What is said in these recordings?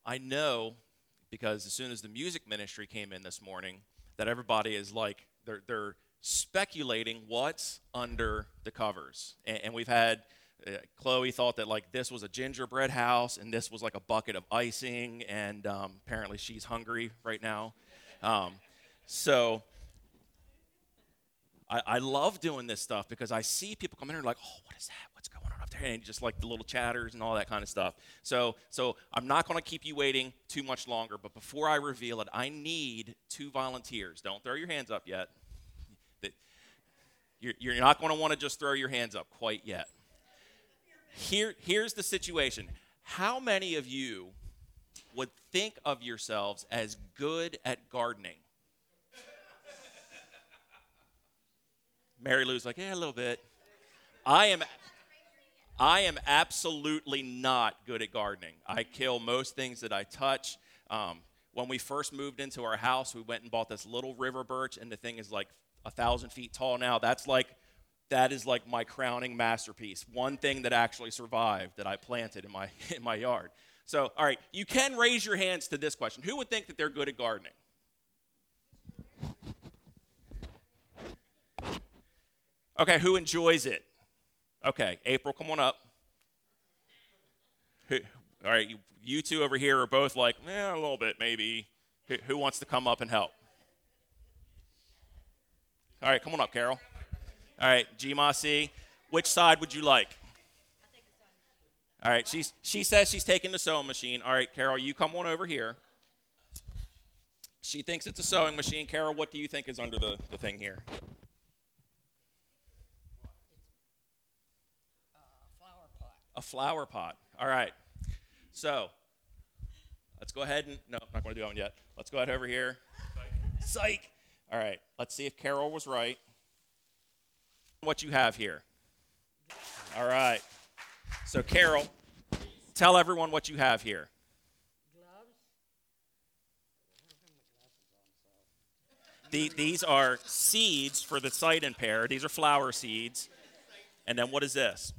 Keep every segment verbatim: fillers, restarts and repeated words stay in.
I know because as soon as the music ministry came in this morning, that everybody is like, they're, they're speculating what's under the covers. And, and we've had, uh, Chloe thought that like this was a gingerbread house and this was like a bucket of icing. And um, apparently she's hungry right now. Um, so I, I love doing this stuff because I see people come in here like, oh, what is that? What's going on up there? And just like the little chatters and all that kind of stuff. So, so I'm not going to keep you waiting too much longer. But before I reveal it, I need two volunteers. Don't throw your hands up yet. You're, you're not going to want to just throw your hands up quite yet. Here, here's the situation. How many of you would think of yourselves as good at gardening? Mary Lou's like, yeah, a little bit. I am I am absolutely not good at gardening. I kill most things that I touch. Um, when we first moved into our house, we went and bought this little river birch, and the thing is like a thousand feet tall now. That's like, that is like my crowning masterpiece. One thing that actually survived that I planted in my in my yard. So, all right, you can raise your hands to this question. Who would think that they're good at gardening? Okay, who enjoys it? Okay, April, come on up. Who, all right, you, you two over here are both like, eh, a little bit maybe. Who, who wants to come up and help? All right, come on up, Carol. All right, G M A C, which side would you like? All right, she's, she says she's taking the sewing machine. All right, Carol, you come on over here. She thinks it's a sewing machine. Carol, what do you think is under the, the thing here? A flower pot. All right. So let's go ahead and, no, I'm not going to do that one yet. Let's go ahead over here. Psych. Psych. All right. Let's see if Carol was right. What you have here. All right. So Carol, tell everyone what you have here. Gloves. The, these are seeds for the sight impaired. These are flower seeds. And then what is this?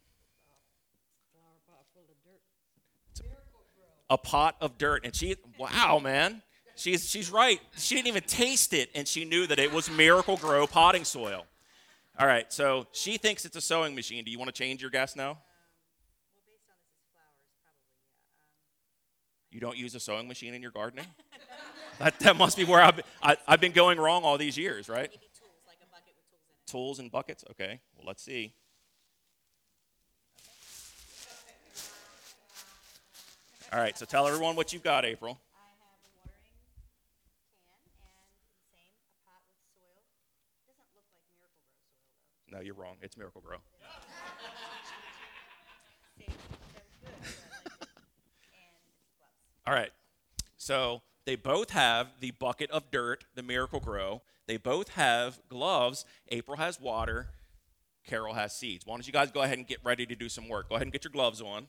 A pot of dirt. And she, wow, man. She's she's right. She didn't even taste it, and she knew that it was Miracle-Gro potting soil. All right, so she thinks it's a sewing machine. Do you want to change your guess now? Um, well, based on this is flowers, probably, yeah. Um, You don't use a sewing machine in your gardening? that, that must be where I've been, I, I've been going wrong all these years, right? maybe tools, like a bucket with tools in it. Tools and buckets? Okay, well, let's see. All right, so tell everyone what you've got, April. I have a watering can and the same, a pot with soil. It doesn't look like Miracle-Gro soil, though. No, you're wrong. It's Miracle-Gro. See, that was good. So I liked it. And gloves. All right, so they both have the bucket of dirt, the Miracle-Gro. They both have gloves. April has water. Carol has seeds. Why don't you guys go ahead and get ready to do some work? Go ahead and get your gloves on.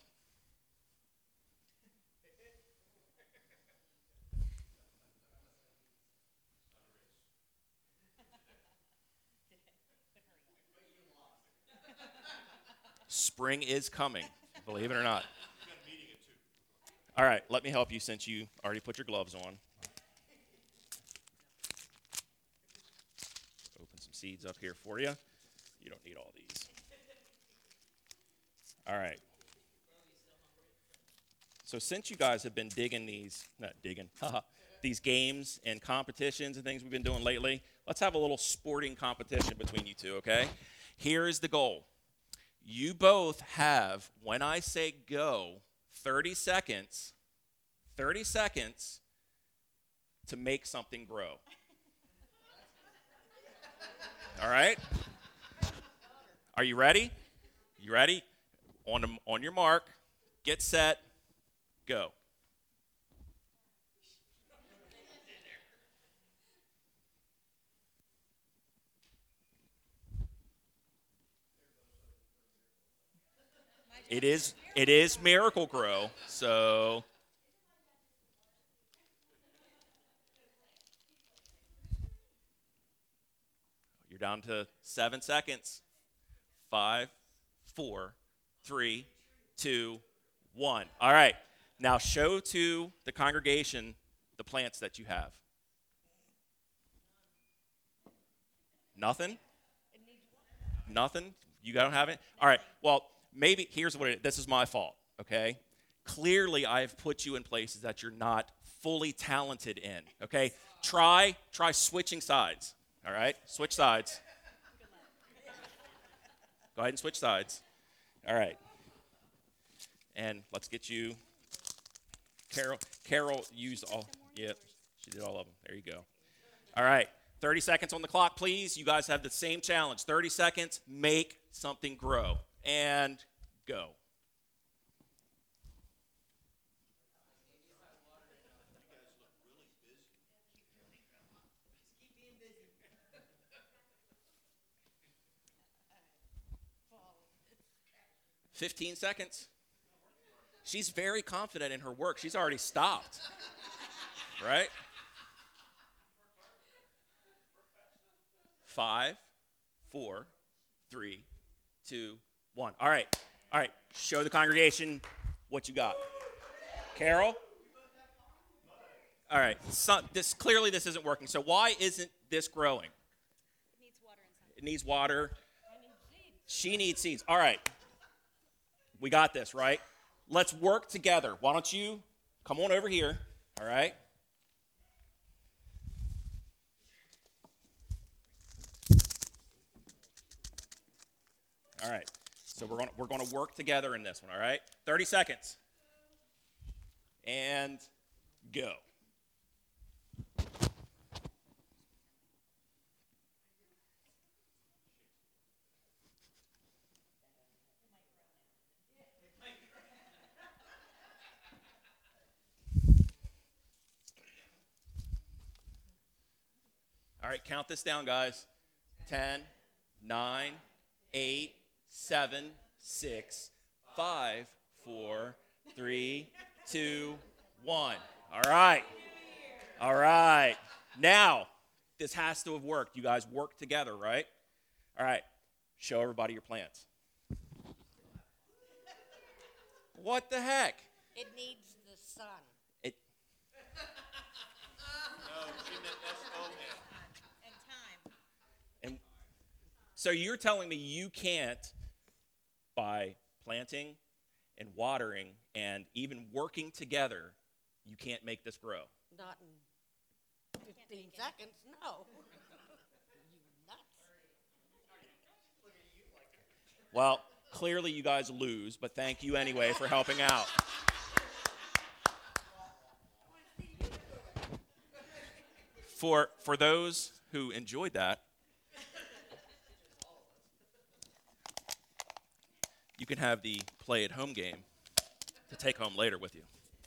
Spring is coming, believe it or not. All right, let me help you since you already put your gloves on. Open some seeds up here for you. You don't need all these. All right. So since you guys have been digging these, not digging, haha, these games and competitions and things we've been doing lately, let's have a little sporting competition between you two, okay? Here is the goal. You both have, when I say go, thirty seconds, thirty seconds to make something grow. All right? Are you ready? You ready? On, the, on your mark, get set, go. It is it is Miracle-Gro, so you're down to seven seconds. Five, four, three, two, one. All right. Now show to the congregation the plants that you have. Nothing? Nothing? You don't have it? All right. Well, maybe here's what it is. This is my fault, okay? Clearly, I have put you in places that you're not fully talented in, okay? Try, try switching sides, all right? Switch sides. Go ahead and switch sides. All right. And let's get you, Carol, Carol used all, yep, she did all of them. There you go. All right. thirty seconds on the clock, please. You guys have the same challenge. thirty seconds, make something grow. And go. fifteen seconds. She's very confident in her work. She's already stopped. Right? Five, four, three, two, one. All right. All right. Show the congregation what you got. Carol? All right. So, this clearly this isn't working. So why isn't this growing? It needs water inside. It needs water. I need seeds. She needs seeds. All right. We got this, right? Let's work together. Why don't you come on over here, all right? All right. So we're going we're going to work together in this one, all right? thirty seconds. And go. All right, count this down, guys. ten, nine, eight, seven, six, five, four, three, two, one. All right. All right. Now, this has to have worked. You guys work together, right? All right. Show everybody your plants. What the heck? It needs the sun. It. And time. And so you're telling me you can't, by planting and watering and even working together, you can't make this grow? Not in fifteen seconds, no. You nuts. Well, clearly you guys lose, but thank you anyway for helping out. For, for those who enjoyed that, you can have the play at home game to take home later with you.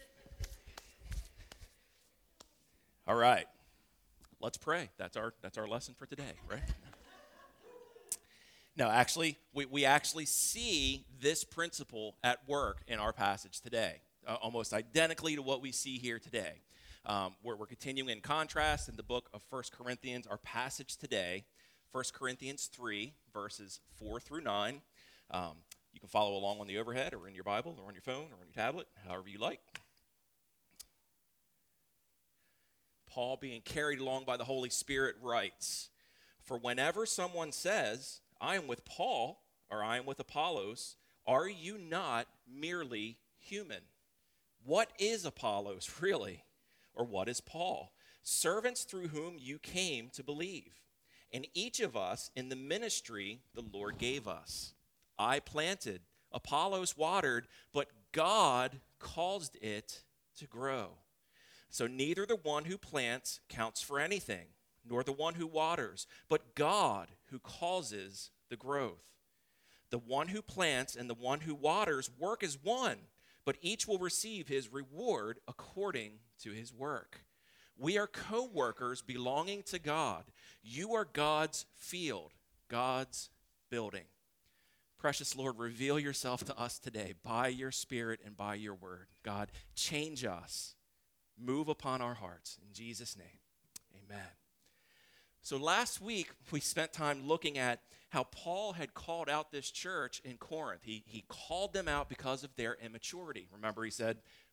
All right. Let's pray. That's our that's our lesson for today, right? No, actually, we, we actually see this principle at work in our passage today, uh, almost identically to what we see here today. Um, we're, we're continuing in contrast in the book of First Corinthians. Our passage today, First Corinthians three, verses four through nine. Um, you can follow along on the overhead or in your Bible or on your phone or on your tablet, however you like. Paul, being carried along by the Holy Spirit, writes, "For whenever someone says, 'I am with Paul,' or 'I am with Apollos,' are you not merely human? What is Apollos really? Or what is Paul? Servants through whom you came to believe, and each of us in the ministry the Lord gave us. I planted, Apollos watered, but God caused it to grow. So neither the one who plants counts for anything, nor the one who waters, but God who causes the growth. The one who plants and the one who waters work as one, but each will receive his reward according to his work. We are co-workers belonging to God. You are God's field, God's building." Precious Lord, reveal yourself to us today by your Spirit and by your word. God, change us. Move upon our hearts. In Jesus' name, amen. So last week, we spent time looking at how Paul had called out this church in Corinth. He, he called them out because of their immaturity. Remember, he said,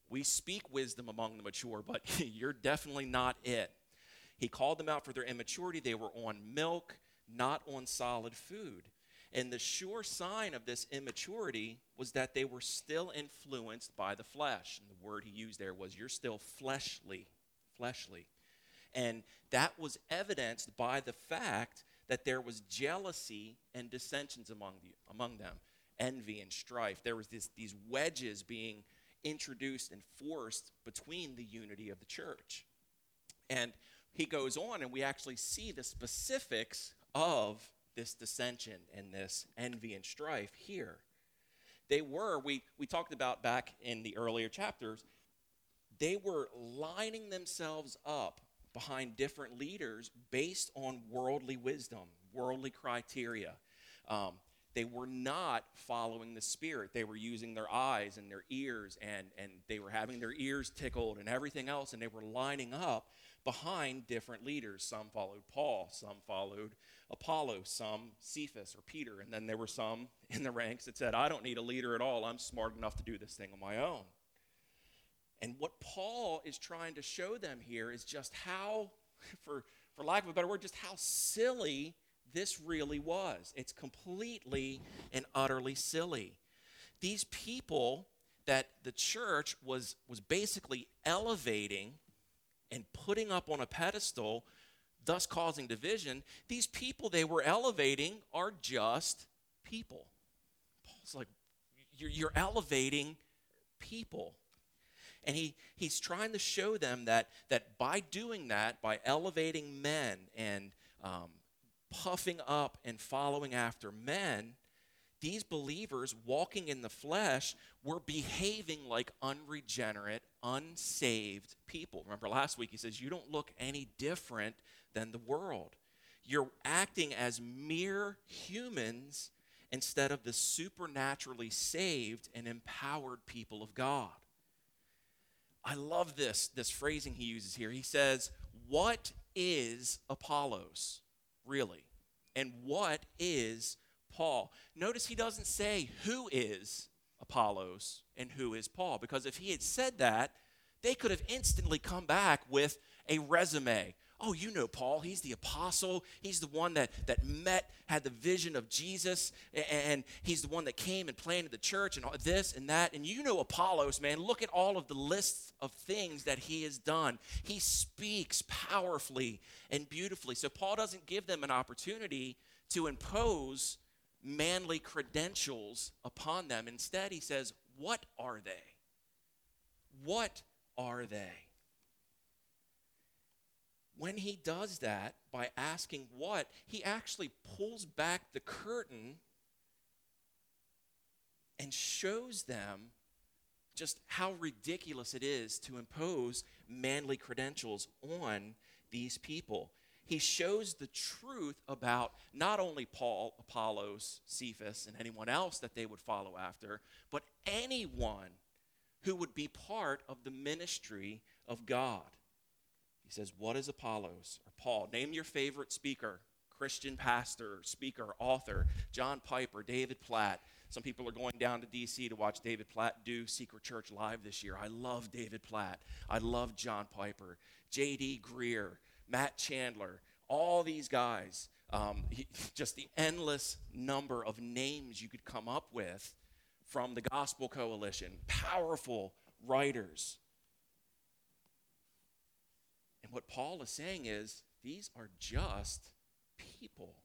We speak wisdom among the mature, but you're definitely not it. He called them out for their immaturity. They were on milk, not on solid food. And the sure sign of this immaturity was that they were still influenced by the flesh. And the word he used there was, you're still fleshly, fleshly. And that was evidenced by the fact that there was jealousy and dissensions among, the, among them, envy and strife. There was this, these wedges being introduced and forced between the unity of the church. And he goes on, and we actually see the specifics of this dissension and this envy and strife here. They were, we, we talked about back in the earlier chapters, they were lining themselves up behind different leaders based on worldly wisdom, worldly criteria. Um, they were not following the Spirit. They were using their eyes and their ears, and, and they were having their ears tickled and everything else, and they were lining up behind different leaders. Some followed Paul, some followed Apollo, some Cephas or Peter, and then there were some in the ranks that said, I don't need a leader at all. I'm smart enough to do this thing on my own. And what Paul is trying to show them here is just how, for, for lack of a better word, just how silly this really was. It's completely and utterly silly. These people that the church was, was basically elevating and putting up on a pedestal, thus causing division, these people they were elevating are just people. Paul's like, you're, you're elevating people. And he, he's trying to show them that, that by doing that, by elevating men and um, puffing up and following after men, these believers walking in the flesh were behaving like unregenerate, unsaved people. Remember last week he says, you don't look any different than the world. You're acting as mere humans instead of the supernaturally saved and empowered people of God. I love this, this phrasing he uses here. He says, what is Apollos, really? And what is Paul? Notice he doesn't say who is Apollos and who is Paul, because if he had said that, they could have instantly come back with a resume. Oh, you know Paul, he's the apostle. He's the one that, that met, had the vision of Jesus, and he's the one that came and planted the church and all this and that. And you know Apollos, man. Look at all of the lists of things that he has done. He speaks powerfully and beautifully. So Paul doesn't give them an opportunity to impose manly credentials upon them. Instead, he says, what are they? What are they? When he does that, by asking what, he actually pulls back the curtain and shows them just how ridiculous it is to impose manly credentials on these people. He shows the truth about not only Paul, Apollos, Cephas, and anyone else that they would follow after, but anyone who would be part of the ministry of God. He says, what is Apollos or Paul? Name your favorite speaker, Christian pastor, speaker, author, John Piper, David Platt. Some people are going down to D C to watch David Platt do Secret Church Live this year. I love David Platt. I love John Piper, J D Greer, Matt Chandler, all these guys. Um, he, just the endless number of names you could come up with from the Gospel Coalition. Powerful writers. And what Paul is saying is, these are just people.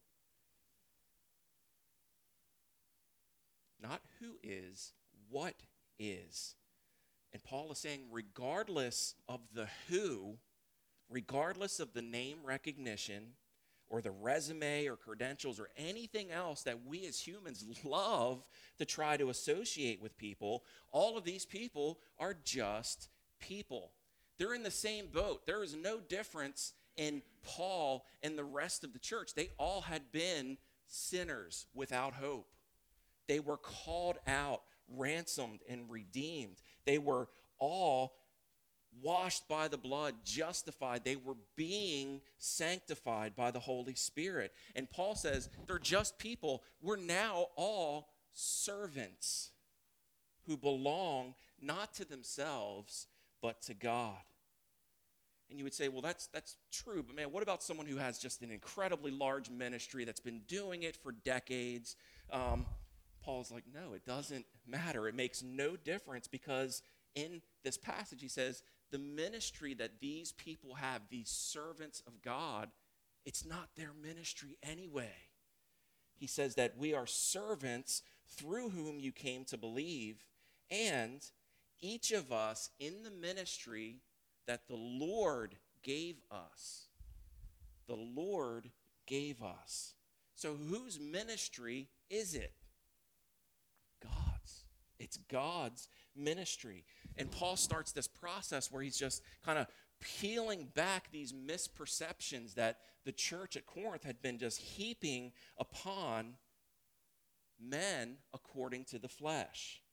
Not who is, what is. And Paul is saying, regardless of the who, regardless of the name recognition or the resume or credentials or anything else that we as humans love to try to associate with people, all of these people are just people. They're in the same boat. There is no difference in Paul and the rest of the church. They all had been sinners without hope. They were called out, ransomed, and redeemed. They were all washed by the blood, justified. They were being sanctified by the Holy Spirit. And Paul says, they're just people. We're now all servants who belong not to themselves, but to God. And you would say, well, that's that's true, but man, what about someone who has just an incredibly large ministry that's been doing it for decades? Um, Paul's like, no, it doesn't matter. It makes no difference, because in this passage he says the ministry that these people have, these servants of God, it's not their ministry anyway. He says that we are servants through whom you came to believe, and each of us in the ministry that the Lord gave us. The Lord gave us. So whose ministry is it? God's. It's God's ministry. And Paul starts this process where he's just kind of peeling back these misperceptions that the church at Corinth had been just heaping upon men according to the flesh.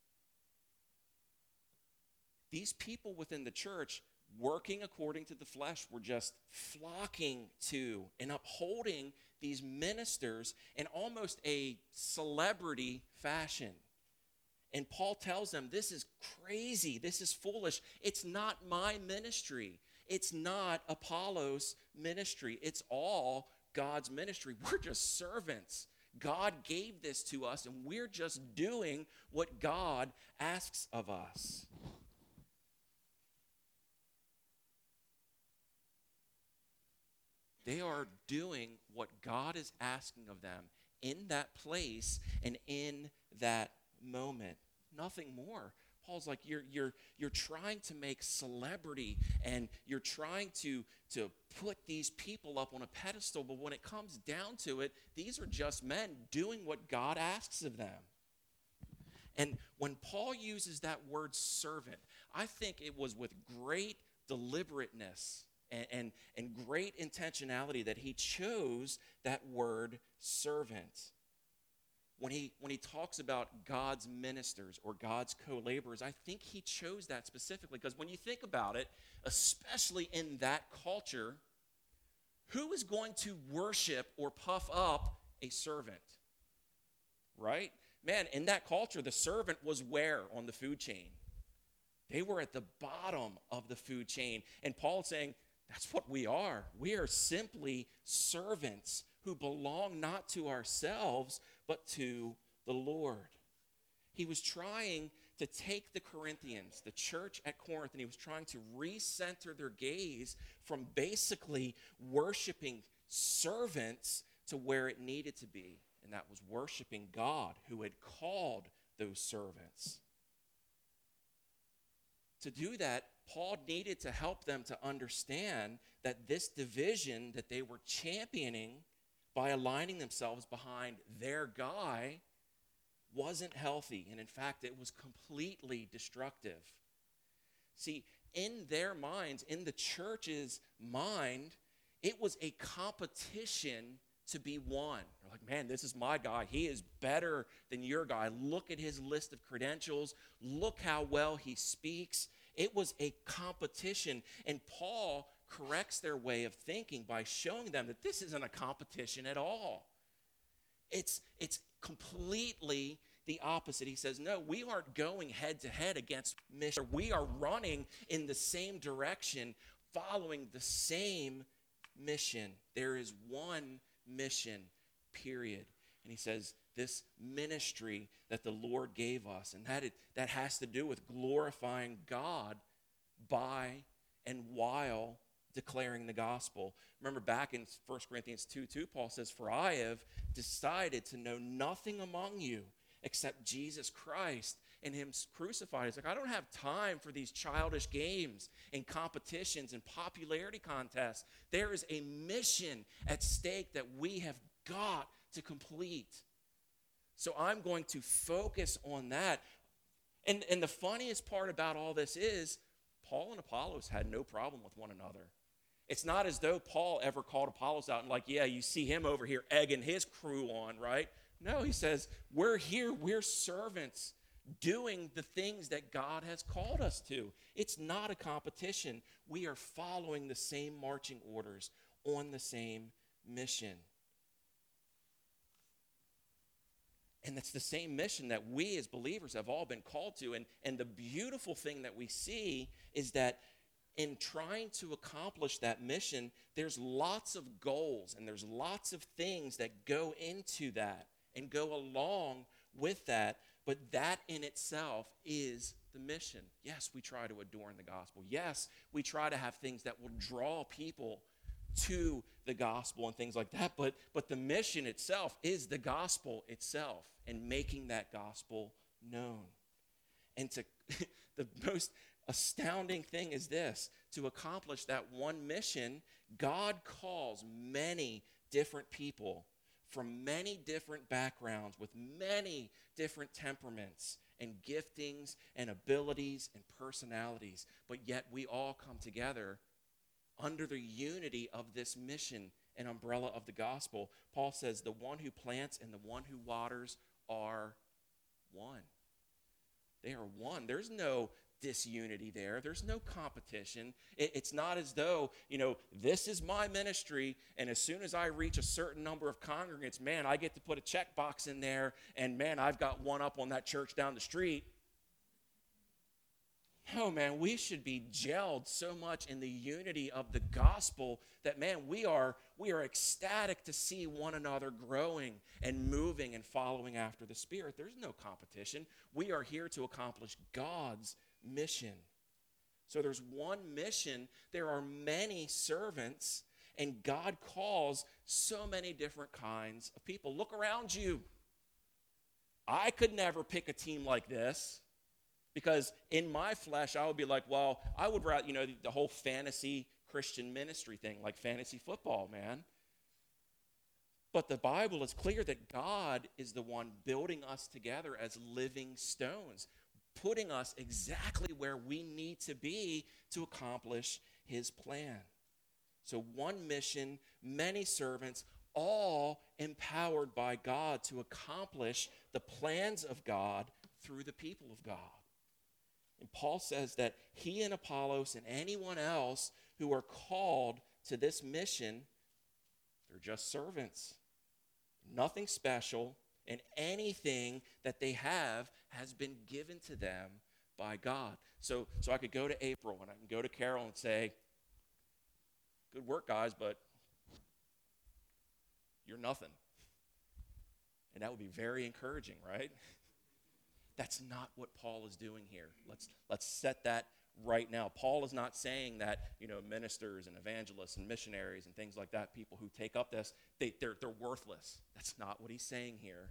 These people within the church working according to the flesh were just flocking to and upholding these ministers in almost a celebrity fashion. And Paul tells them, this is crazy, this is foolish. It's not my ministry. It's not Apollos' ministry. It's all God's ministry. We're just servants. God gave this to us, and we're just doing what God asks of us. They are doing what God is asking of them in that place and in that moment. Nothing more. Paul's like, you're you're you're trying to make celebrity, and you're trying to to put these people up on a pedestal, but when it comes down to it, these are just men doing what God asks of them. And when Paul uses that word servant, I think it was with great deliberateness and, and, and great intentionality that he chose that word servant. When he, when he talks about God's ministers or God's co-laborers, I think he chose that specifically because when you think about it, especially in that culture, who is going to worship or puff up a servant? Right? Man, in that culture, the servant was where on the food chain? They were at the bottom of the food chain. And Paul's saying, that's what we are. We are simply servants who belong not to ourselves, but to the Lord. He was trying to take the Corinthians, the church at Corinth, and he was trying to recenter their gaze from basically worshiping servants to where it needed to be, and that was worshiping God who had called those servants. To do that, Paul needed to help them to understand that this division that they were championing by aligning themselves behind their guy wasn't healthy. And in fact, it was completely destructive. See, in their minds, in the church's mind, it was a competition to be won. They're like, man, this is my guy. He is better than your guy. Look at his list of credentials. Look how well he speaks. It was a competition. And Paul corrects their way of thinking by showing them that this isn't a competition at all. It's, it's completely the opposite. He says, no, we aren't going head to head against mission. We are running in the same direction, following the same mission. There is one mission, period. And he says, this ministry that the Lord gave us, and that, it, that has to do with glorifying God by and while declaring the gospel. Remember back in First Corinthians two two, Paul says, for I have decided to know nothing among you except Jesus Christ and him crucified. He's like, I don't have time for these childish games and competitions and popularity contests. There is a mission at stake that we have got to complete. So I'm going to focus on that. And, and the funniest part about all this is Paul and Apollos had no problem with one another. It's not as though Paul ever called Apollos out and like, yeah, you see him over here egging his crew on, right? No, he says, we're here, we're servants doing the things that God has called us to. It's not a competition. We are following the same marching orders on the same mission. And that's the same mission that we as believers have all been called to. And, and the beautiful thing that we see is that in trying to accomplish that mission, there's lots of goals and there's lots of things that go into that and go along with that. But that in itself is the mission. Yes, we try to adorn the gospel. Yes, we try to have things that will draw people to the gospel and things like that. But, but the mission itself is the gospel itself and making that gospel known. And to the most astounding thing is this: to accomplish that one mission, God calls many different people from many different backgrounds with many different temperaments and giftings and abilities and personalities. But yet we all come together under the unity of this mission and umbrella of the gospel. Paul says the one who plants and the one who waters are one. They are one. There's no disunity there. There's no competition. It, it's not as though, you know, this is my ministry, and as soon as I reach a certain number of congregants, man, I get to put a checkbox in there, and man, I've got one up on that church down the street. No, man, we should be gelled so much in the unity of the gospel that, man, we are we are ecstatic to see one another growing and moving and following after the Spirit. There's no competition. We are here to accomplish God's mission. So there's one mission. There are many servants, and God calls so many different kinds of people. Look around you. I could never pick a team like this. Because in my flesh, I would be like, well, I would rather, you know, the, the whole fantasy Christian ministry thing, like fantasy football, man. But the Bible is clear that God is the one building us together as living stones, putting us exactly where we need to be to accomplish his plan. So one mission, many servants, all empowered by God to accomplish the plans of God through the people of God. And Paul says that he and Apollos and anyone else who are called to this mission, they're just servants. Nothing special, and anything that they have has been given to them by God. So, so I could go to April and I can go to Carol and say, good work, guys, but you're nothing. And that would be very encouraging, right? That's not what Paul is doing here. Let's let's set that right now. Paul is not saying that, you know, ministers and evangelists and missionaries and things like that, people who take up this, they, they're, they're worthless. That's not what he's saying here.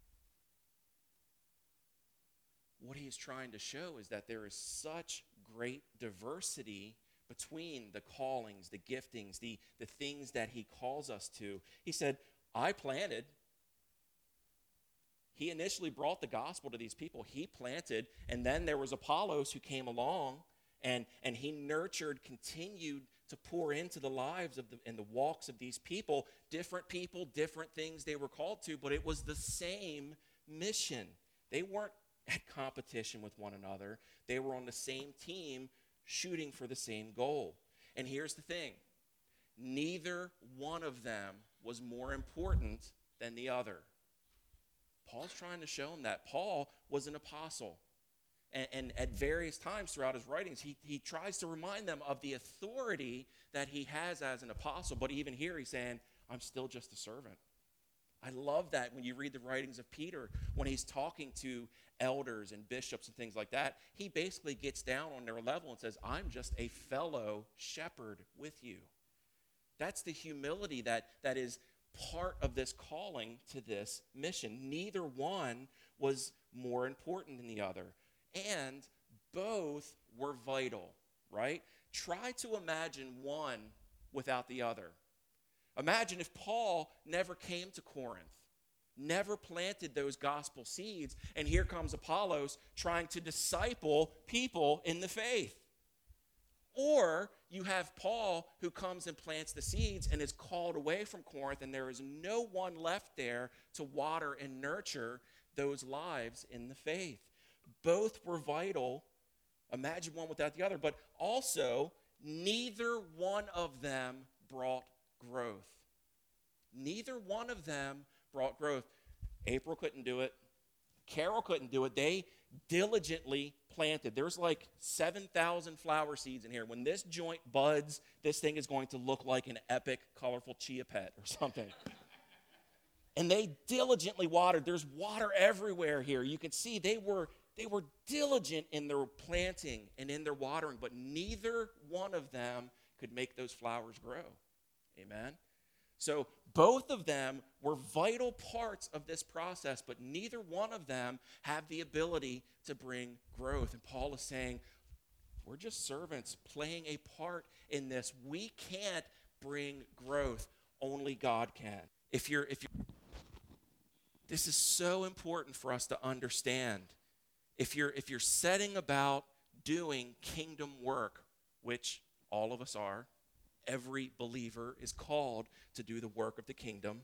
What he is trying to show is that there is such great diversity between the callings, the giftings, the, the things that he calls us to. He said, I planted. He initially brought the gospel to these people. He planted, and then there was Apollos who came along, and, and he nurtured, continued to pour into the lives of the, and the walks of these people. Different people, different things they were called to, but it was the same mission. They weren't at competition with one another. They were on the same team, shooting for the same goal. And here's the thing. Neither one of them was more important than the other. Paul's trying to show him that. Paul was an apostle. And, and at various times throughout his writings, he, he tries to remind them of the authority that he has as an apostle. But even here he's saying, I'm still just a servant. I love that when you read the writings of Peter, when he's talking to elders and bishops and things like that, he basically gets down on their level and says, I'm just a fellow shepherd with you. That's the humility that, that is part of this calling to this mission. Neither one was more important than the other, and both were vital, right? Try to imagine one without the other. Imagine if Paul never came to Corinth, never planted those gospel seeds, and here comes Apollos trying to disciple people in the faith. Or you have Paul who comes and plants the seeds and is called away from Corinth, and there is no one left there to water and nurture those lives in the faith. Both were vital. Imagine one without the other. But also, neither one of them brought growth. Neither one of them brought growth. April couldn't do it. Carol couldn't do it. They diligently planted. There's like seven thousand flower seeds in here. When this joint buds, this thing is going to look like an epic, colorful chia pet or something. And they diligently watered. There's water everywhere here. You can see they were, they were diligent in their planting and in their watering, but neither one of them could make those flowers grow. Amen? So both of them were vital parts of this process, but neither one of them have the ability to bring growth. And Paul is saying, we're just servants playing a part in this. We can't bring growth. Only God can. If you're, if you're, this is so important for us to understand. If you're, if you're setting about doing kingdom work, which all of us are, every believer is called to do the work of the kingdom.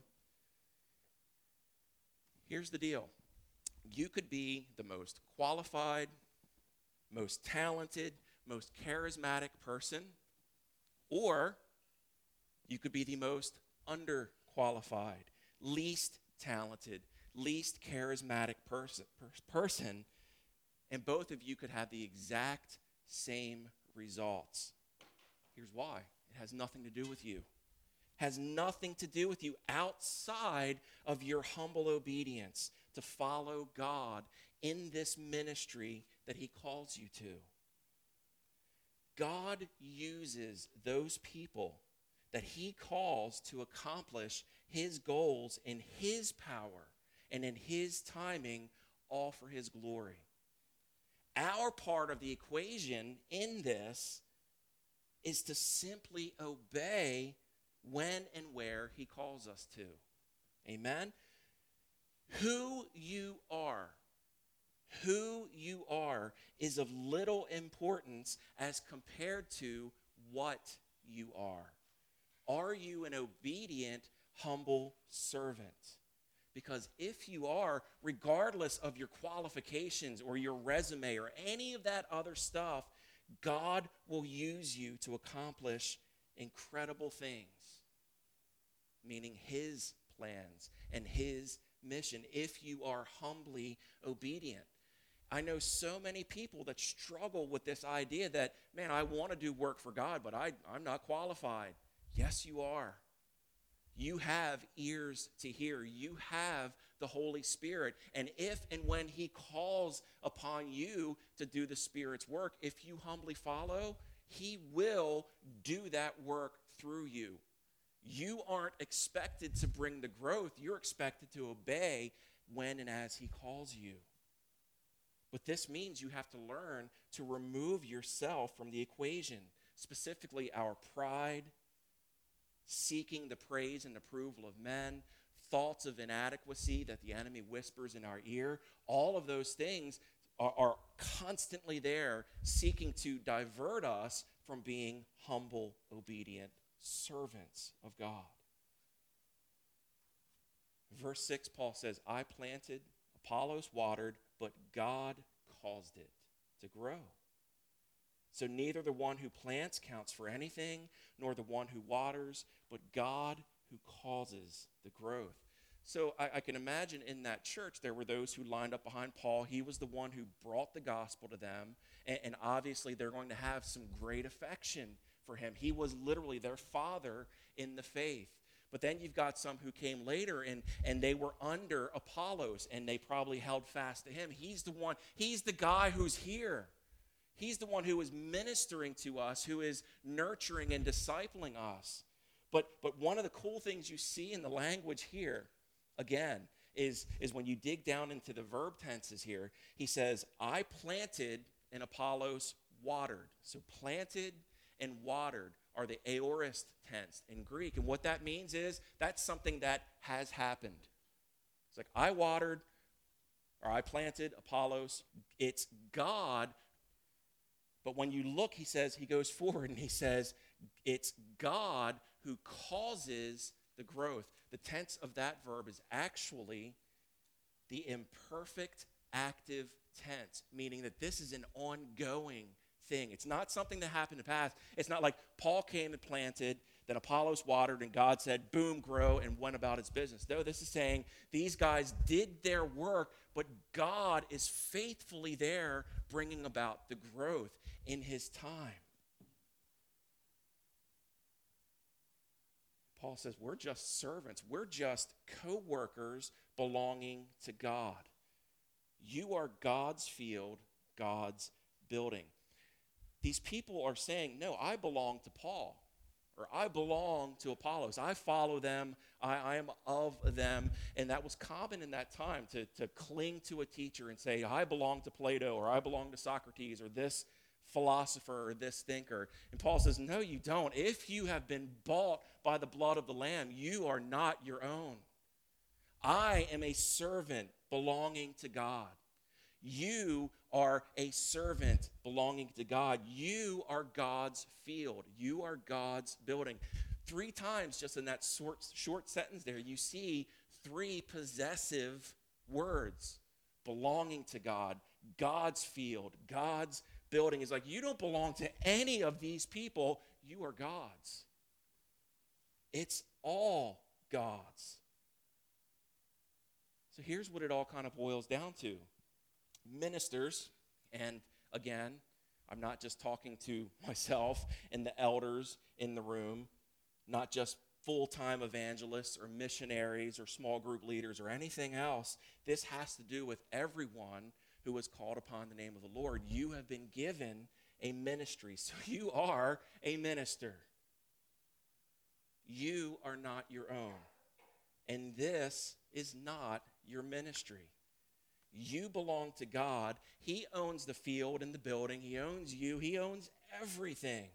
Here's the deal. You could be the most qualified, most talented, most charismatic person, or you could be the most underqualified, least talented, least charismatic person, person, and both of you could have the exact same results. Here's why. It has nothing to do with you. Has nothing to do with you outside of your humble obedience to follow God in this ministry that he calls you to. God uses those people that he calls to accomplish his goals in his power and in his timing, all for his glory. Our part of the equation in this is to simply obey when and where he calls us to. Amen? Who you are, who you are is of little importance as compared to what you are. Are you an obedient, humble servant? Because if you are, regardless of your qualifications or your resume or any of that other stuff, God will use you to accomplish incredible things, meaning his plans and his mission, if you are humbly obedient. I know so many people that struggle with this idea that, man, I want to do work for God, but I, I'm not qualified. Yes, you are. You have ears to hear. You have the Holy Spirit. And if and when he calls upon you to do the Spirit's work, if you humbly follow, he will do that work through you. You aren't expected to bring the growth. You're expected to obey when and as he calls you. But this means you have to learn to remove yourself from the equation, specifically our pride, seeking the praise and approval of men, thoughts of inadequacy that the enemy whispers in our ear. All of those things are, are constantly there, seeking to divert us from being humble, obedient servants of God. Verse six, Paul says, I planted, Apollos watered, but God caused it to grow. So neither the one who plants counts for anything, nor the one who waters, but God who causes the growth. So I, I can imagine in that church there were those who lined up behind Paul. He was the one who brought the gospel to them, and, and obviously they're going to have some great affection for him. He was literally their father in the faith. But then you've got some who came later, and, and they were under Apollos, and they probably held fast to him. He's the one, he's the guy who's here. He's the one who is ministering to us, who is nurturing and discipling us. But, but one of the cool things you see in the language here, again, is, is when you dig down into the verb tenses here, he says, I planted and Apollos watered. So planted and watered are the aorist tense in Greek. And what that means is that's something that has happened. It's like I watered or I planted Apollos. It's God. But when you look, he says, he goes forward and he says, it's God who causes the growth. The tense of that verb is actually the imperfect active tense, meaning that this is an ongoing thing. It's not something that happened in the past. It's not like Paul came and planted, Then Apollos watered, and God said, boom, grow, and went about his business. No, this is saying these guys did their work, but God is faithfully there bringing about the growth in his time. Paul says we're just servants. We're just co-workers belonging to God. You are God's field, God's building. These people are saying, no, I belong to Paul, or I belong to Apollos. I follow them. I, I am of them. And that was common in that time, to, to cling to a teacher and say, I belong to Plato, or I belong to Socrates, or this philosopher, or this thinker. And Paul says, no, you don't. If you have been bought by the blood of the Lamb, you are not your own. I am a servant belonging to God. You are a servant belonging to God. You are God's field. You are God's building. Three times just in that short, short sentence there, you see three possessive words. Belonging to God, God's field, God's building. Is like, you don't belong to any of these people. You are God's. It's all God's. So here's what it all kind of boils down to. Ministers, and again, I'm not just talking to myself and the elders in the room, not just full-time evangelists or missionaries or small group leaders or anything else. This has to do with everyone who has called upon the name of the Lord. You have been given a ministry, so you are a minister. You are not your own, and this is not your ministry. You belong to God. He owns the field and the building. He owns you. He owns everything.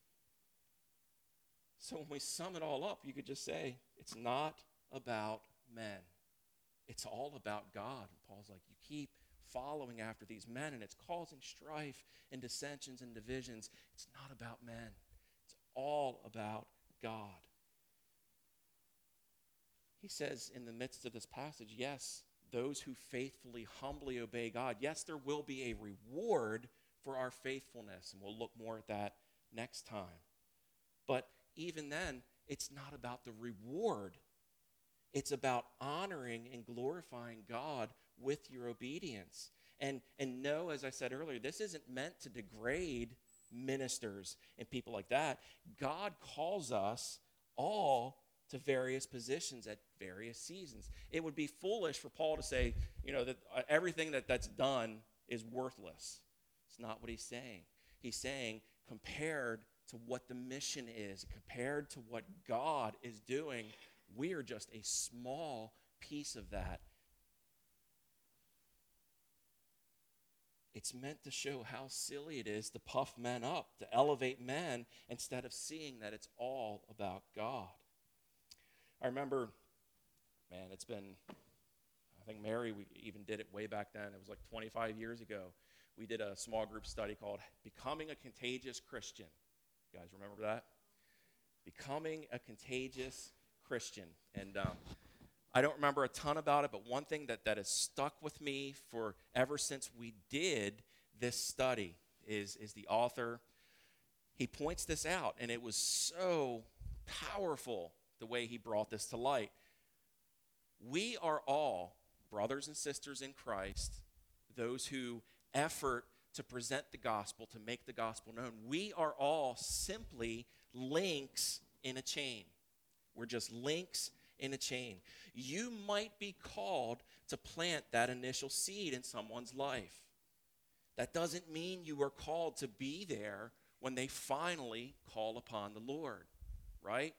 So when we sum it all up, you could just say, it's not about men. It's all about God. And Paul's like, you keep following after these men, and it's causing strife and dissensions and divisions. It's not about men. It's all about God. He says in the midst of this passage, yes, those who faithfully, humbly obey God, yes, there will be a reward for our faithfulness, and we'll look more at that next time. But even then, it's not about the reward. It's about honoring and glorifying God with your obedience. And, and no, as I said earlier, this isn't meant to degrade ministers and people like that. God calls us all to various positions at various seasons. It would be foolish for Paul to say, you know, that uh, everything that, that's done is worthless. It's not what he's saying. He's saying, compared to what the mission is, compared to what God is doing, we are just a small piece of that. It's meant to show how silly it is to puff men up, to elevate men, instead of seeing that it's all about God. I remember, man, it's been, I think Mary, we even did it way back then. It was like twenty-five years ago. We did a small group study called Becoming a Contagious Christian. You guys remember that? Becoming a Contagious Christian. And um, I don't remember a ton about it, but one thing that, that has stuck with me for ever since we did this study is, is the author. He points this out, and it was so powerful the way he brought this to light. We are all brothers and sisters in Christ, those who effort to present the gospel, to make the gospel known. We are all simply links in a chain. We're just links in a chain. You might be called to plant that initial seed in someone's life. That doesn't mean you are called to be there when they finally call upon the Lord, right?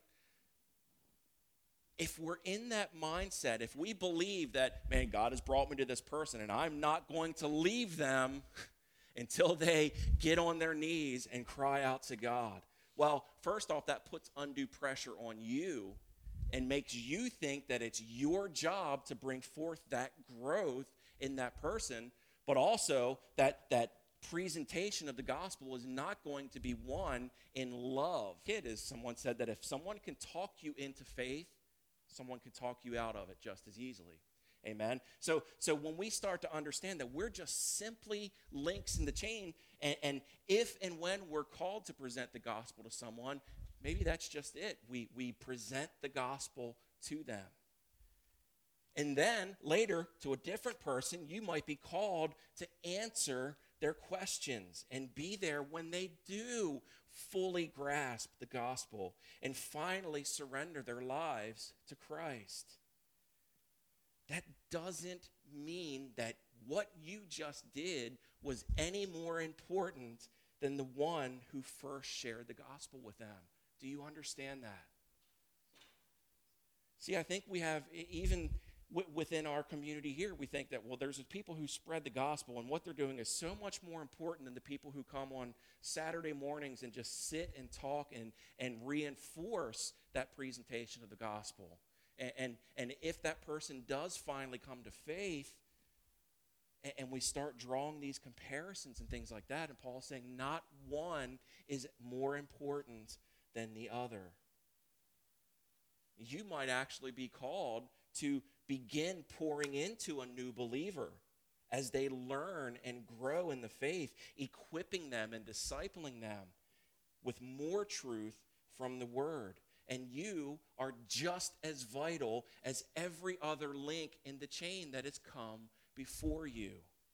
If we're in that mindset, if we believe that, man, God has brought me to this person and I'm not going to leave them until they get on their knees and cry out to God. Well, first off, that puts undue pressure on you and makes you think that it's your job to bring forth that growth in that person, but also that that presentation of the gospel is not going to be one in love. Kid, as someone said, that if someone can talk you into faith, someone can talk you out of it just as easily. Amen? So so when we start to understand that we're just simply links in the chain, and, and if and when we're called to present the gospel to someone, maybe that's just it. We, we present the gospel to them. And then later, to a different person, you might be called to answer their questions and be there when they do fully grasp the gospel and finally surrender their lives to Christ. That doesn't mean that what you just did was any more important than the one who first shared the gospel with them. Do you understand that? See, I think we have, even within our community here, we think that, well, there's people who spread the gospel, and what they're doing is so much more important than the people who come on Saturday mornings and just sit and talk and, and reinforce that presentation of the gospel. And, and, and if that person does finally come to faith, and, and we start drawing these comparisons and things like that, and Paul's saying not one is more important than the other. You might actually be called to begin pouring into a new believer as they learn and grow in the faith, equipping them and discipling them with more truth from the Word. And you are just as vital as every other link in the chain that has come before you.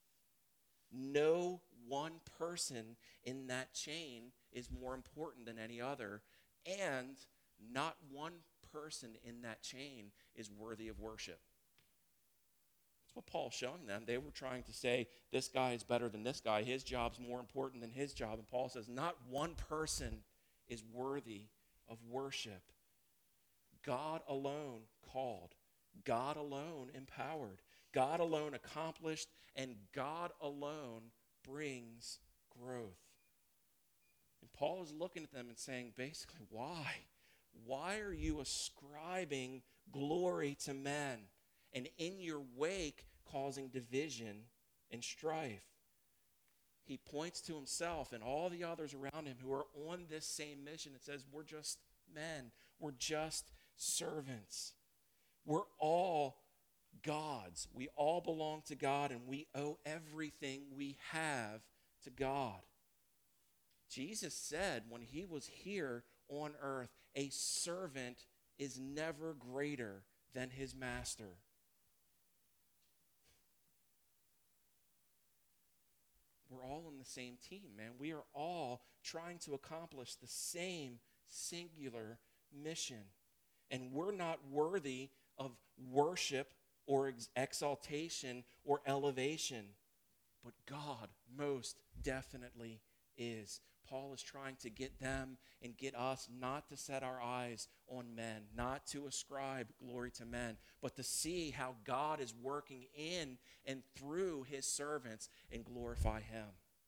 No one person in that chain is more important than any other, and not one person in that chain is worthy of worship. That's what Paul's showing them. They were trying to say, this guy is better than this guy. His job's more important than his job. And Paul says, not one person is worthy of worship. God alone called. God alone empowered. God alone accomplished. And God alone brings growth. And Paul is looking at them and saying, basically, why? Why are you ascribing glory to men and in your wake causing division and strife? He points to himself and all the others around him who are on this same mission and says, we're just men. We're just servants. We're all God's. We all belong to God, and we owe everything we have to God. Jesus said when he was here on earth, a servant is never greater than his master. We're all on the same team, man. We are all trying to accomplish the same singular mission. And we're not worthy of worship or ex- exaltation or elevation. But God most definitely is. Paul is trying to get them and get us not to set our eyes on men, not to ascribe glory to men, but to see how God is working in and through his servants and glorify him.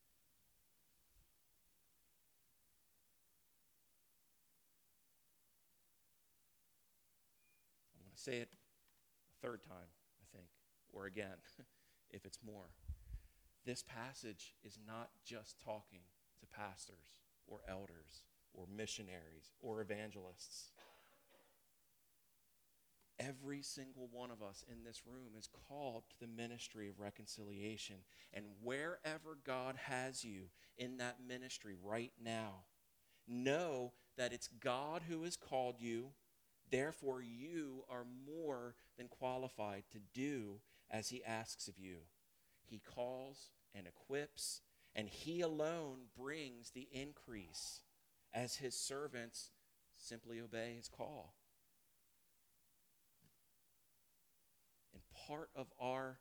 I'm going to say it a third time, I think, or again, if it's more. This passage is not just talking to pastors or elders or missionaries or evangelists. Every single one of us in this room is called to the ministry of reconciliation. And wherever God has you in that ministry right now, know that it's God who has called you. Therefore, you are more than qualified to do as he asks of you. He calls and equips, and he alone brings the increase as his servants simply obey his call. And part of our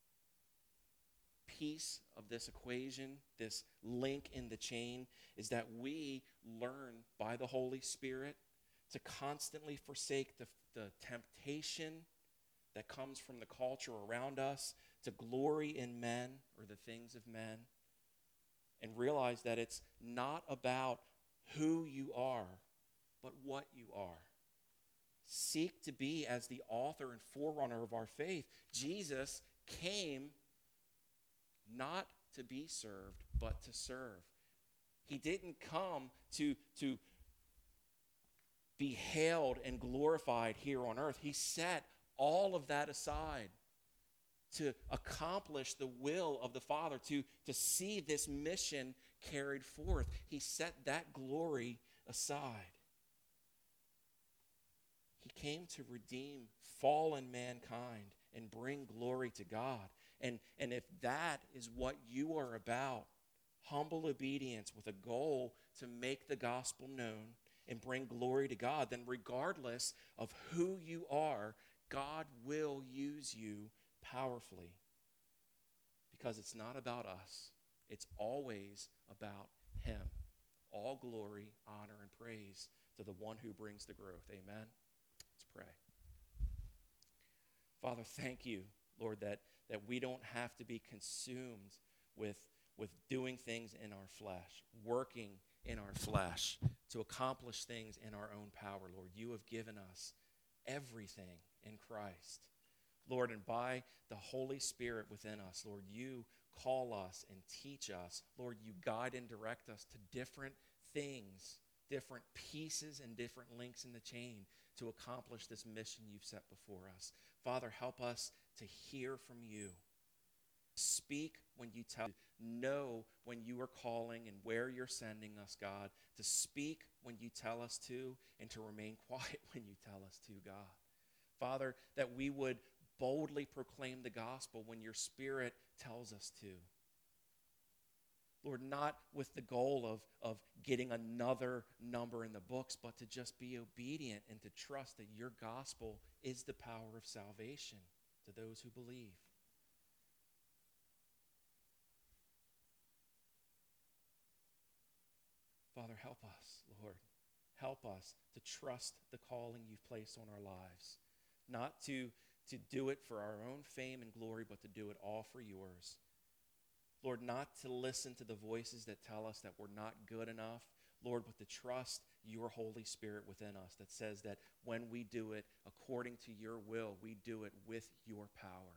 piece of this equation, this link in the chain, is that we learn by the Holy Spirit to constantly forsake the, the temptation that comes from the culture around us to glory in men or the things of men, and realize that it's not about who you are, but what you are. Seek to be as the author and forerunner of our faith. Jesus came not to be served, but to serve. He didn't come to, to be hailed and glorified here on earth. He set all of that aside to accomplish the will of the Father, to, to see this mission carried forth. He set that glory aside. came to redeem fallen mankind and bring glory to God. And, and if that is what you are about, humble obedience with a goal to make the gospel known and bring glory to God, then regardless of who you are, God will use you powerfully. Because it's not about us. It's always about him. All glory, honor, and praise to the one who brings the growth. Amen. Let's pray. Father, thank you, Lord, that, that we don't have to be consumed with, with doing things in our flesh, working in our flesh to accomplish things in our own power, Lord. You have given us everything in Christ. Lord, and by the Holy Spirit within us, Lord, you call us and teach us. Lord, you guide and direct us to different things, different pieces and different links in the chain to accomplish this mission you've set before us. Father, help us to hear from you. Speak when you tell, know when you are calling and where you're sending us, God, to speak when you tell us to, and to remain quiet when you tell us to, God. Father, that we would boldly proclaim the gospel when your Spirit tells us to. Lord, not with the goal of, of getting another number in the books, but to just be obedient and to trust that your gospel is the power of salvation to those who believe. Father, help us, Lord. Help us to trust the calling you've placed on our lives. Not to, to do it for our own fame and glory, but to do it all for yours. Lord, not to listen to the voices that tell us that we're not good enough, Lord, but to trust your Holy Spirit within us that says that when we do it according to your will, we do it with your power.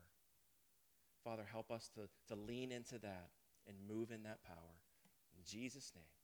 Father, help us to, to lean into that and move in that power. In Jesus' name.